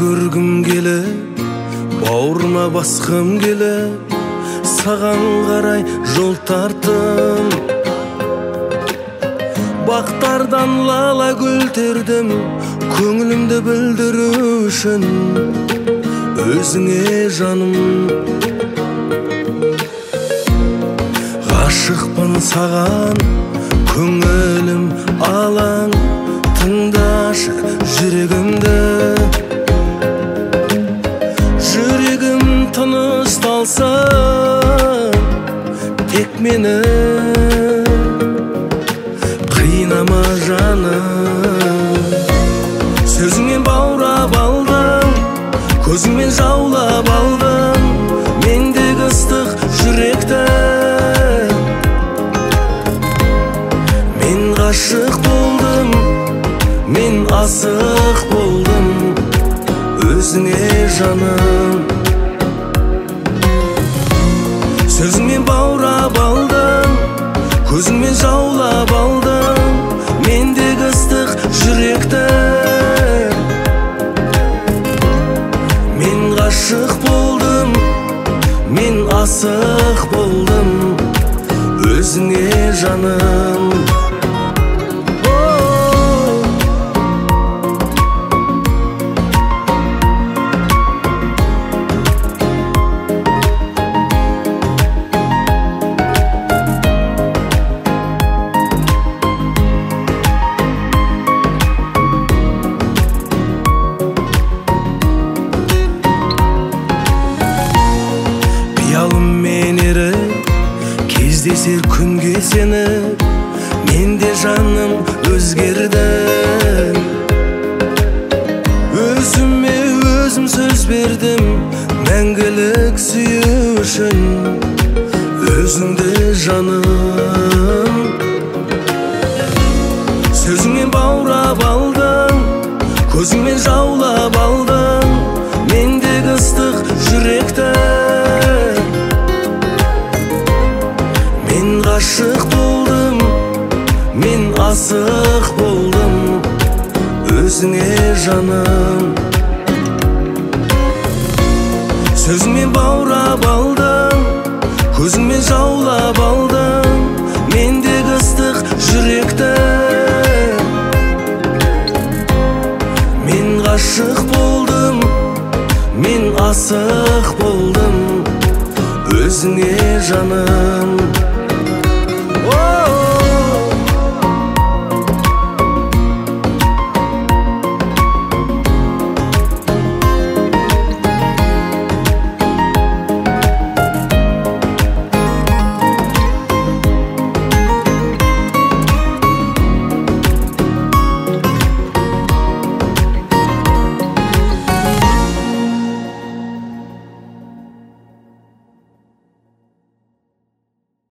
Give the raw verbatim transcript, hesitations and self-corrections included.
көргüm келіп, бауырыма басқым келіп, саған қарай жол тарттым. Бақтардан лала гүл тердім, көңілімді білдіру үшін өзіңе жаным. Ғашықпын саған, көңілім алаң, тыңдашы жүрегімді. Жүрегім тынысталсын, тек мені қинама жаным. Сөзіңмен баурап алдым, көзіңмен жаулап алдым мендегі ыстық жүректі. Мен ғашық болдым, мен асық болдым өзіңе жаным. Сөзіңмен баурап алдым, көзіңмен жаулап алдым мендегі ыстық жүректі. Мен ғашық болдым, мен асық болдым өзіңе жаным. Қиялыммен еріп, кездесер күнге сені, менде жаным өзгерді. Өзіме өзім сөз бердім, мәңгілік сүю үшін өзіңді жаным. Сөзіңмен баурап алдым, көзіңмен жаулап алдым мендегі ыстық жүректі. Мен ғашық болдым, мен асық болдым өзіңе жаным. Сөзіңмен баурап алдым, көзіңмен жаулап алдым мендегі ыстық жүректі. Мен ғашық болдым, мен асық болдым өзіңе жаным.